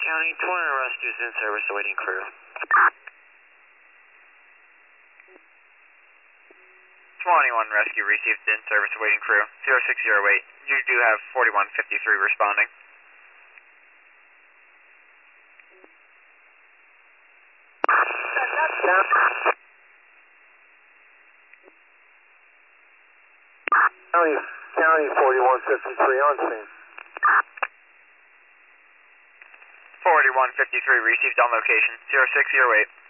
County, 20 rescues in service awaiting crew. 21 rescue received in service awaiting crew. 0608. You do have 4153 responding. County 4153 on scene. 4153 received on location. 0608.